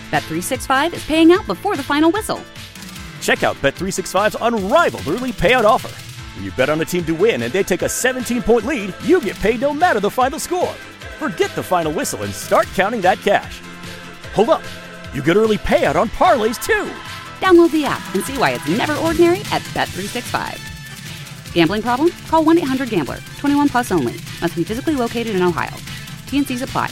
Bet365 is paying out before the final whistle. Check out Bet365's unrivaled early payout offer. When you bet on a team to win and they take a 17-point lead, you get paid no matter the final score. Forget the final whistle and start counting that cash. Hold up. You get early payout on parlays, too. Download the app and see why it's never ordinary at Bet365. Gambling problem? Call 1-800-GAMBLER. 21 plus only. Must be physically located in Ohio. T&Cs apply.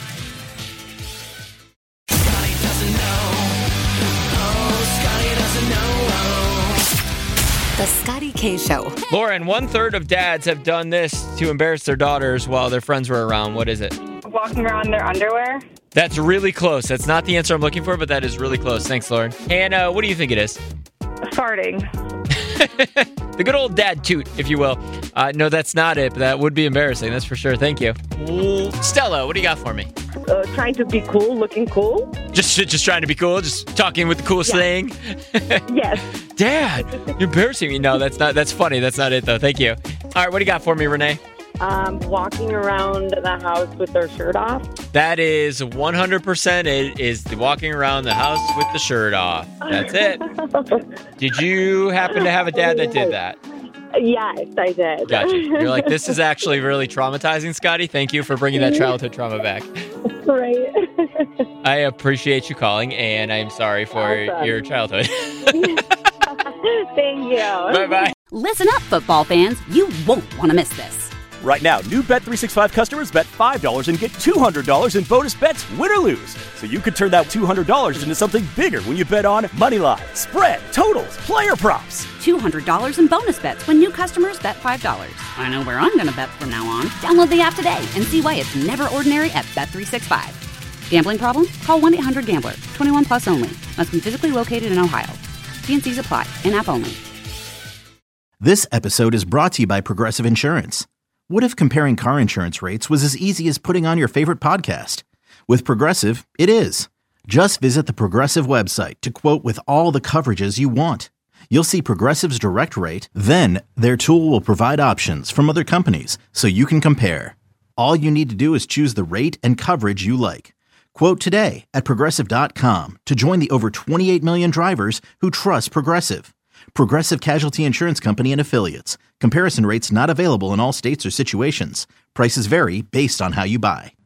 Scotty doesn't know. Oh, Scotty doesn't know. The Scotty K Show. Lauren, 1/3 of dads have done this to embarrass their daughters while their friends were around. What is it? Walking around in their underwear. That's really close. That's not the answer I'm looking for, but that is really close. Thanks, Lauren. Hannah, what do you think it is? Farting. The good old dad toot, if you will. No, that's not it, but that would be embarrassing. That's for sure. Thank you. Stella, what do you got for me? Trying to be cool, looking cool. Just trying to be cool, just talking with the cool slang. Yes. Dad, you're embarrassing me. No, that's not. That's funny. That's not it, though. Thank you. All right, what do you got for me, Renee? Walking around the house with their shirt off. That is 100%. It is the walking around the house with the shirt off. That's it. Did you happen to have a dad that did that? Yes, I did. Gotcha. You're like, this is actually really traumatizing, Scotty. Thank you for bringing that childhood trauma back. Right. I appreciate you calling, and I'm sorry for your childhood. Thank you. Bye-bye. Listen up, football fans. You won't want to miss this. Right now, new Bet365 customers bet $5 and get $200 in bonus bets, win or lose. So you could turn that $200 into something bigger when you bet on moneyline, spread, totals, player props. $200 in bonus bets when new customers bet $5. I know where I'm going to bet from now on. Download the app today and see why it's never ordinary at Bet365. Gambling problem? Call 1-800-GAMBLER. 21 plus only. Must be physically located in Ohio. T&Cs apply. In-app only. This episode is brought to you by Progressive Insurance. What if comparing car insurance rates was as easy as putting on your favorite podcast? With Progressive, it is. Just visit the Progressive website to quote with all the coverages you want. You'll see Progressive's direct rate, then their tool will provide options from other companies so you can compare. All you need to do is choose the rate and coverage you like. Quote today at Progressive.com to join the over 28 million drivers who trust Progressive. Progressive Casualty Insurance Company and Affiliates. Comparison rates not available in all states or situations. Prices vary based on how you buy.